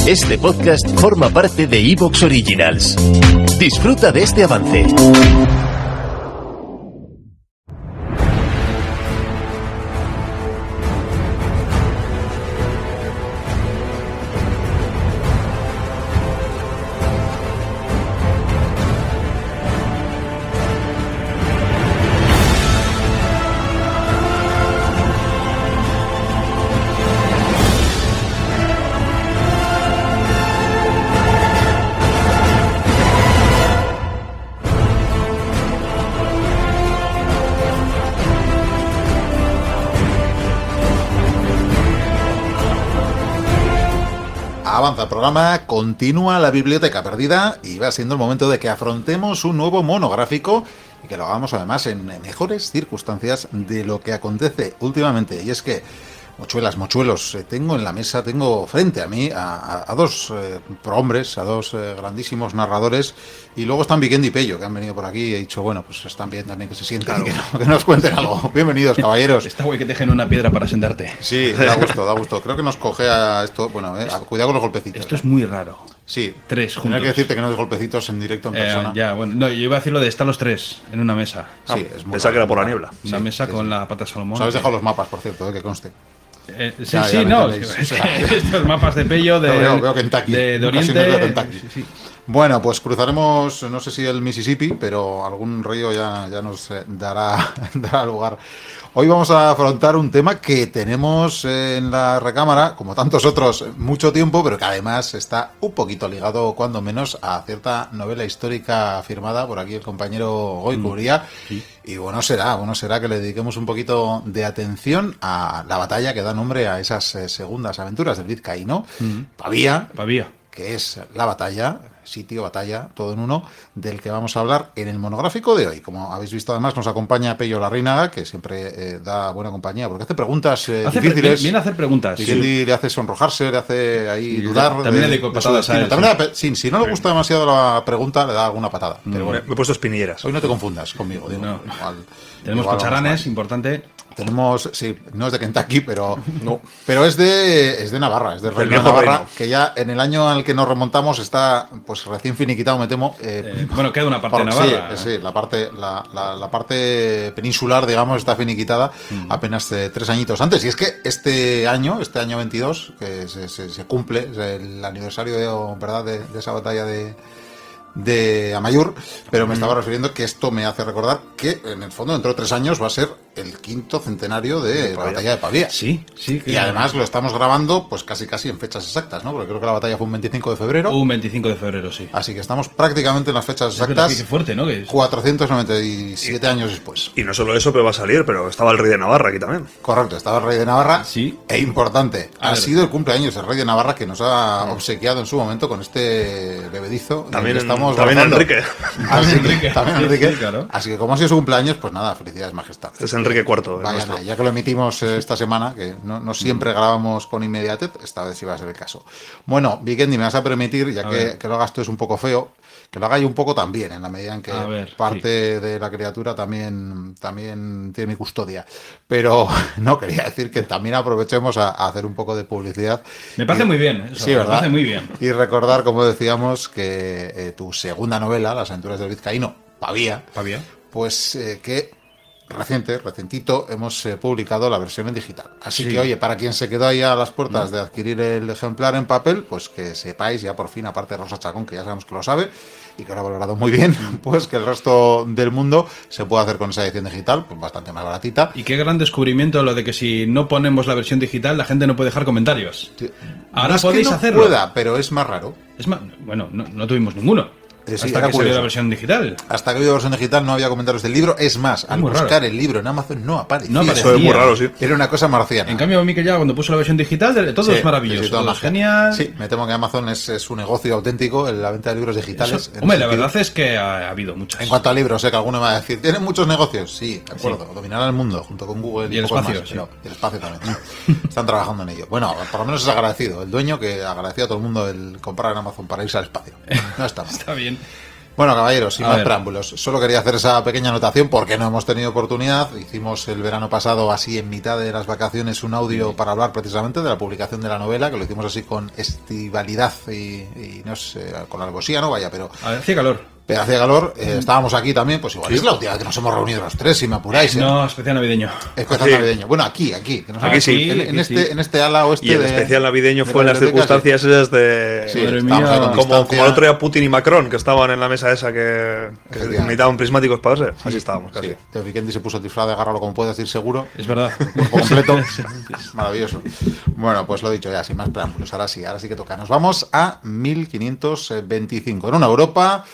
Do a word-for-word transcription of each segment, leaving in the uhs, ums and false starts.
Este podcast forma parte de iVoox Originals. Disfruta de este avance. Avanza el programa, continúa la biblioteca perdida y va siendo el momento de que afrontemos un nuevo monográfico y que lo hagamos además en mejores circunstancias de lo que acontece últimamente. Y es que, mochuelas, mochuelos, eh, tengo en la mesa, tengo frente a mí a, a, a dos eh, prohombres, a dos eh, grandísimos narradores, y luego están Vikendi y Pello, que han venido por aquí y he dicho, bueno, pues están bien también que se sientan, claro, y que, no, que nos cuenten algo. Bienvenidos, caballeros. Está guay que te dejen una piedra para sentarte. Sí, da gusto, da gusto. Creo que nos coge a esto, bueno, eh, cuidado con los golpecitos. Esto es muy raro. Sí, tres juntos. Tenía que decirte que no des golpecitos en directo en persona. Eh, ya, bueno, no, yo iba a decir lo de estar los tres en una mesa. Sí, ah, es muy pensaba que era por la niebla. Una sí, mesa sí, con sí. la pata de Salomón. Os habéis dejado los mapas, por cierto, eh, que conste. Eh, sí, ya, sí, ya no. es Es que estos mapas de Pello, de, no, veo, veo Kentucky. de, de Casi no veo Oriente. Kentucky. Sí, sí. Bueno, pues cruzaremos, no sé si el Mississippi, pero algún río ya, ya nos eh, dará, dará lugar. Hoy vamos a afrontar un tema que tenemos en la recámara, como tantos otros, mucho tiempo, pero que además está un poquito ligado, cuando menos, a cierta novela histórica firmada por aquí el compañero Goy Cubría. Sí. Y bueno será, bueno será que le dediquemos un poquito de atención a la batalla que da nombre a esas eh, segundas aventuras del vizcaíno, mm. Pavía, Pavía, que es la batalla, sitio, batalla, todo en uno, del que vamos a hablar en el monográfico de hoy. Como habéis visto, además nos acompaña Pello Larrínaga, que siempre eh, da buena compañía, porque hace preguntas eh, hace difíciles. Viene a hacer preguntas. Y sí. Le hace sonrojarse, le hace ahí sí, dudar. También de, le digo patadas a él, también sí. le, sí, si no le gusta demasiado la pregunta, le da alguna patada. Mm, pero bueno, me he puesto espinilleras. Hoy no te confundas conmigo. Digo, no. igual, Tenemos igual cocharanes, importante. Tenemos, sí, no es de Kentucky, pero no, pero es de es de Navarra, es de Reino de Navarra, reino. Que ya en el año al que nos remontamos está pues recién finiquitado, me temo. Eh, eh, bueno, queda una parte por, de Navarra. Sí, sí, la parte la, la, la parte peninsular, digamos, está finiquitada mm. apenas eh, tres añitos antes. Y es que este año, este año veintidós, que se, se, se cumple es el aniversario de, ¿verdad? de, de esa batalla de de Amayur, pero me estaba refiriendo que esto me hace recordar que en el fondo dentro de tres años va a ser el quinto centenario de, de la batalla de Pavía. Sí, sí. Y además lo estamos grabando pues casi casi en fechas exactas, ¿no? Porque creo que la batalla fue un veinticinco de febrero. Un veinticinco de febrero, sí. Así que estamos prácticamente en las fechas exactas. Qué fuerte, ¿no? Que es... cuatrocientos noventa y siete y, años después. Y no solo eso, pero va a salir, pero estaba el rey de Navarra aquí también. Correcto, estaba el rey de Navarra. Sí. E importante, a ha ver. sido el cumpleaños del rey de Navarra que nos ha obsequiado en su momento con este bebedizo. También, estamos también Enrique. Así, Enrique. También Enrique. Sí, claro. Así que como ha sido su cumpleaños, pues nada, felicidades, majestad. Es Enrique cuarto. Vaya, nada, ya que lo emitimos eh, esta semana, que no, no siempre mm. grabamos con inmediatez, esta vez sí va a ser el caso. Bueno, Vikendi, me vas a permitir, ya que, que lo hagas tú es un poco feo, que lo haga yo un poco también, en la medida en que ver, parte sí. de la criatura también, también tiene mi custodia. Pero no, quería decir que también aprovechemos a, a hacer un poco de publicidad. Me parece y, muy bien, eso, sí, ¿verdad? Me parece muy bien. Y recordar, como decíamos, que eh, tu segunda novela, Las aventuras del vizcaíno, Pavía, Pavía. pues eh, que reciente, recentito, hemos eh, publicado la versión en digital. Así sí. que, oye, para quien se quedó ahí a las puertas no. de adquirir el ejemplar en papel, pues que sepáis ya por fin, aparte de Rosa Chacón, que ya sabemos que lo sabe y que lo ha valorado muy bien, pues que el resto del mundo se puede hacer con esa edición digital, pues bastante más baratita. Y qué gran descubrimiento lo de que si no ponemos la versión digital, la gente no puede dejar comentarios. Sí. Ahora no es podéis que no hacerlo. Pueda, pero es más raro. Es más, bueno, no, no tuvimos ninguno. Eh, sí, hasta que salió la versión digital. Hasta que salió la versión digital no había comentarios del libro. Es más, al buscar raro. el libro en Amazon no aparecía. No aparecía. Eso es muy raro, sí. Era una cosa marciana. En cambio, Miquel ya cuando puso la versión digital, todo sí, es maravilloso. Sí, todo, todo es genial. Sí, me temo que Amazon es, es un negocio auténtico en la venta de libros digitales. Eso, hombre, la verdad es que ha, ha habido muchas. En cuanto a libros, sé que alguno me va a decir, ¿tienen muchos negocios? Sí, de acuerdo. Sí. Dominarán el mundo junto con Google y, y el espacio. Más, sí. pero, y el espacio también. Están trabajando en ello. Bueno, por lo menos es agradecido. El dueño que agradecía a todo el mundo el comprar en Amazon para irse al espacio. No está mal. Está bien. Bueno, caballeros, sin A más ver. preámbulos, solo quería hacer esa pequeña anotación porque no hemos tenido oportunidad. Hicimos el verano pasado, así en mitad de las vacaciones, un audio para hablar precisamente de la publicación de la novela, que lo hicimos así con estivalidad y, y no sé, con alevosía, no vaya, pero, A ver, hacía calor. pero hacía calor. Eh, estábamos aquí también, pues igual es la última vez que nos hemos reunido los tres, si me apuráis. ¿eh? No, especial navideño. Especial Sí. navideño. Bueno, aquí, aquí. Que nos Aquí hemos- sí. en, en Aquí este, sí. en este ala oeste Y el de- especial navideño de fue en la las biblioteca, circunstancias esas de... Sí, Madre estábamos mía. ahí con Como, distancia. como el otro día Putin y Macron, que estaban en la mesa esa que, que Efectivamente. necesitaban prismáticos para verse. Así estábamos, casi. Sí, Teo Vikendi se puso el disfraz de agárralo como puedes decir seguro. Es verdad. Cuerpo completo. Maravilloso. Bueno, pues lo dicho ya, sin más preámbulos. Ahora sí, ahora sí que toca. Nos vamos a mil quinientos veinticinco, en una Europa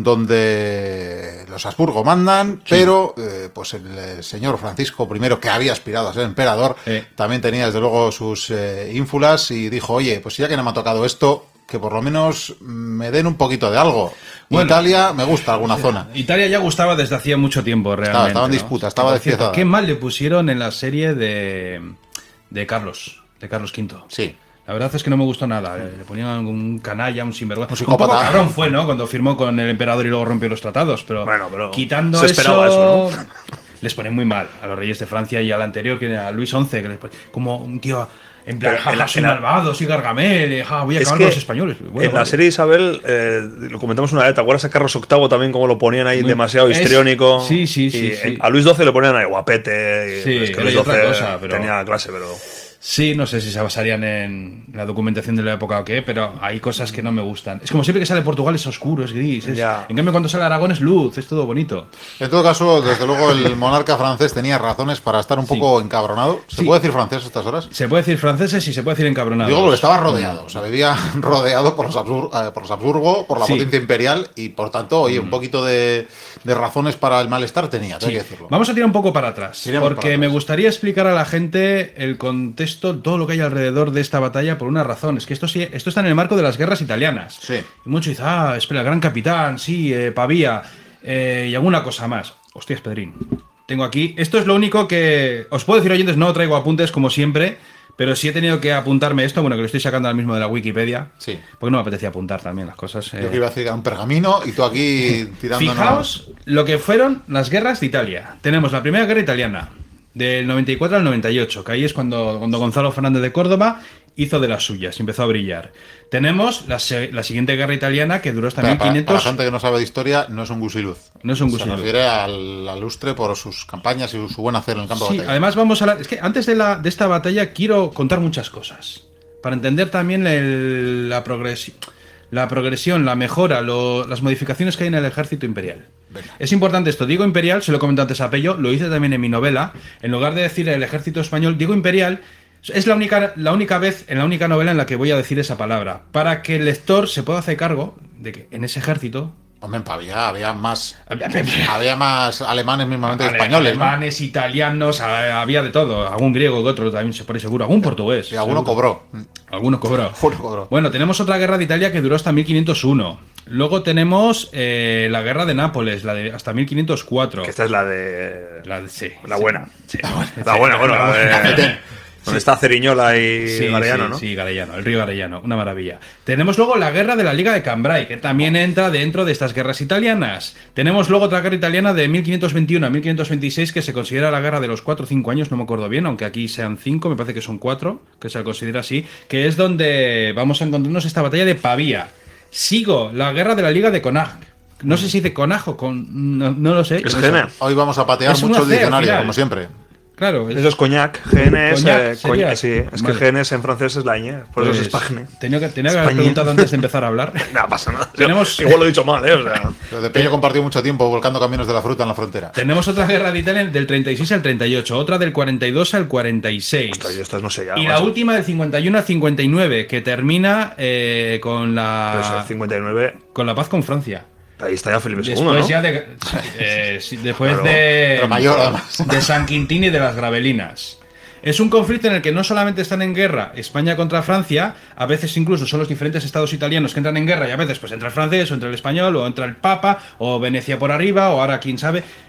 donde los Habsburgo mandan, pero eh, pues el, eh, señor Francisco I, que había aspirado a ser emperador, Eh. también tenía desde luego sus eh, ínfulas y dijo, oye, pues ya que no me ha tocado esto, que por lo menos me den un poquito de algo. Bueno. Italia me gusta alguna zona. Italia ya gustaba desde hacía mucho tiempo, realmente. estaba en ¿no? disputa, estaba Por cierto, despiezada. Qué mal le pusieron en la serie de, de Carlos, de Carlos quinto. Sí. La verdad es que no me gustó nada. Le ponían un canalla, un sinvergüenza. Un Un, poco psicópata. cabrón fue, ¿no? Cuando firmó con el emperador y luego rompió los tratados. Pero, Bueno, pero quitando se esperaba eso, eso, les ponen muy mal a los reyes de Francia y al anterior, que era Luis once, que les pone- como un tío en plan, Pero en jaja, la- soy en la- malvado, soy Gargamel, ja, voy a Es acabar que con los españoles. Bueno, en la vale. serie Isabel, eh, lo comentamos una vez, ¿te acuerdas a Carlos octavo también como lo ponían ahí Muy- demasiado es- histriónico? sí, sí, Y sí, sí. en- A Luis doce le ponían ahí guapete. Y, Sí, es que era Luis ya otra doce cosa, pero- tenía clase, pero... Sí, no sé si se basarían en la documentación de la época o qué, pero hay cosas que no me gustan. Es como siempre que sale Portugal es oscuro, es gris. es- Ya. En cambio, cuando sale Aragón es luz, es todo bonito. En todo caso, desde luego el monarca francés tenía razones para estar un poco encabronado. ¿Se Sí. puede decir francés a estas horas? Se puede decir franceses y se puede decir encabronados. Digo porque estaba rodeado, o sea, vivía rodeado por los, Habsur- eh, por los Habsburgo, por la Sí. potencia imperial y por tanto, oye, un poquito de, de razones para el malestar tenía, Sí. hay que decirlo. Vamos a tirar un poco para atrás, Tiremos porque para me atrás. gustaría explicar a la gente el contexto, todo lo que hay alrededor de esta batalla por una razón. Es que esto, sí, esto está en el marco de las guerras italianas. Sí. Y mucho dice, ah, espera, el gran capitán, sí, eh, Pavía, eh, y alguna cosa más. Hostias, Pedrín. Tengo aquí, esto es lo único que... Os puedo decir, oyentes, no traigo apuntes como siempre, pero sí he tenido que apuntarme esto, bueno, que lo estoy sacando ahora mismo de la Wikipedia. Sí. Porque no me apetecía apuntar también las cosas. Yo eh. que iba a decir un pergamino y tú aquí tirando. Fijaos lo que fueron las guerras de Italia. Tenemos la primera guerra italiana, del noventa y cuatro al noventa y ocho, que ahí es cuando, cuando Gonzalo Fernández de Córdoba hizo de las suyas, empezó a brillar. Tenemos la, se- la siguiente guerra italiana, que duró hasta Para, para- para la mil quinientos. gente que no sabe de historia, no es un gusiluz. No es un Se gusiluz. refiere al, al lustre por sus campañas y su, su buen hacer en el campo Sí, de batalla. además vamos a la- es que antes de, la, de esta batalla quiero contar muchas cosas. Para entender también el- la, progresi- la progresión, la mejora, lo- las modificaciones que hay en el ejército imperial. Venga. Es importante esto. Digo imperial, se lo comenté antes a Pello, lo hice también en mi novela. En lugar de decir el ejército español, digo imperial. Es la única, la única vez, en la única novela en la que voy a decir esa palabra. Para que el lector se pueda hacer cargo de que en ese ejército Hombre, en Pavía había más, había, había más alemanes mismamente que ale- españoles, ¿no? alemanes, italianos, a- había de todo. Algún griego que otro también se pone seguro. Algún portugués. Y alguno seguro. cobró. Alguno cobró. Alguno cobró. Bueno, tenemos otra guerra de Italia que duró hasta mil quinientos uno. Luego tenemos eh, la guerra de Nápoles, la de hasta mil quinientos cuatro. Que esta es la de... La de- sí, La sí. buena. Sí. La buena, bueno, la de... Sí. Donde está Ceriñola y Sí, Garellano, sí, ¿no? sí, Garellano, el río Garellano, una maravilla. Tenemos luego la guerra de la Liga de Cambrai, que también entra dentro de estas guerras italianas. Tenemos luego otra guerra italiana de mil quinientos veintiuno a mil quinientos veintiséis, que se considera la guerra de los cuatro o cinco años, no me acuerdo bien, aunque aquí sean cinco, me parece que son cuatro, que se la considera así, que es donde vamos a encontrarnos esta batalla de Pavía. Sigo, la guerra de la Liga de Conag. No sé si dice Conag o con... No, no lo sé. Es Eso. Gene. Hoy vamos a patear Es mucho el una C al diccionario, final. como siempre. Claro, es- Eso es coñac. Gene es... Coñac eh, sería. coña- sí, es Vale. que Genes en francés es la ñ, por eso pues, es espagne. Tenía que, tenía que haber España. preguntado antes de empezar a hablar. No pasa nada. Tenemos- Igual lo he dicho mal, ¿eh? O sea... Pero de Peño compartió mucho tiempo volcando camiones de la fruta en la frontera. Tenemos otra guerra de Italia del treinta y seis al treinta y ocho, otra del cuarenta y dos al cuarenta y seis. Ostras, yo estas no sé ya. Y la macho. última del cincuenta y uno al cincuenta y nueve, que termina eh, con Pero eso, la cincuenta y nueve... con la paz con Francia. Ahí está ya Felipe Después segundo, ¿no? ya de, eh, sí, después Claro, de pero mayor, además. de San Quintín y de las Gravelinas. Es un conflicto en el que no solamente están en guerra España contra Francia, a veces incluso son los diferentes estados italianos que entran en guerra y a veces pues entra el francés o entra el español o entra el Papa o Venecia por arriba o ahora quién sabe.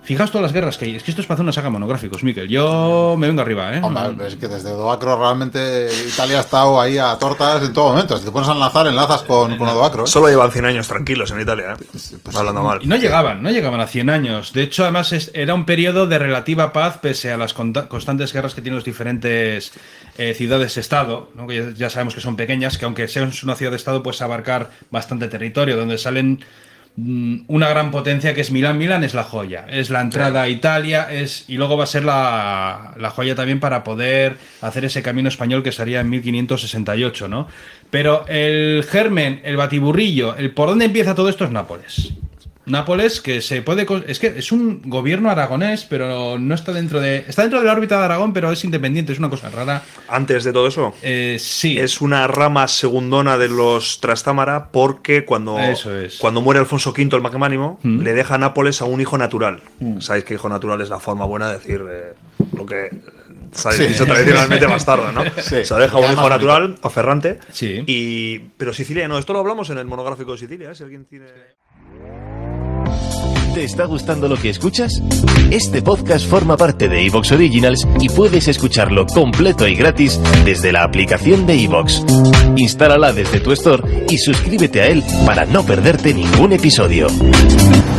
Fijaos todas las guerras que hay. Es que esto es para hacer una saga monográficos, Miquel. Yo me vengo arriba, ¿eh? Hombre, es que desde Odoacro realmente Italia ha estado ahí a tortas en todo momento. Si te pones a enlazar, enlazas con, con Odoacro, ¿eh? Solo llevan cien años tranquilos en Italia, ¿eh? Pues, pues, hablando mal. Y no llegaban, no llegaban a cien años. De hecho, además, es, era un periodo de relativa paz pese a las conta- constantes guerras que tienen los diferentes eh, ciudades-estado, ¿no? Que ya, ya sabemos que son pequeñas, que aunque sean una ciudad-estado, pues abarcar bastante territorio, donde salen mm, una gran potencia que es Milán. Milán es la joya, es la entrada a Italia, es y luego va a ser la, la joya también para poder hacer ese camino español que sería en mil quinientos sesenta y ocho, ¿no? Pero el germen, el batiburrillo, el por dónde empieza todo esto es Nápoles. Nápoles, que se puede... Es que es un gobierno aragonés, pero no está dentro de... Está dentro de la órbita de Aragón, pero es independiente, es una cosa rara. Antes de todo eso, Eh, sí. es una rama segundona de los Trastámara porque cuando, Eso es. cuando muere Alfonso quinto el Magnánimo, Mm. le deja a Nápoles a un hijo natural. Sabéis que hijo natural es la forma buena de decir eh, lo que se ha Sí. dicho tradicionalmente bastardo, ¿no? Sí. Se deja a un Ya hijo más natural, a Ferrante. Sí. Y, pero Sicilia, no, esto lo hablamos en el monográfico de Sicilia, ¿eh? Si alguien tiene... ¿Te está gustando lo que escuchas? Este podcast forma parte de iVoox Originals y puedes escucharlo completo y gratis desde la aplicación de iVoox. Instálala desde tu store y suscríbete a él para no perderte ningún episodio.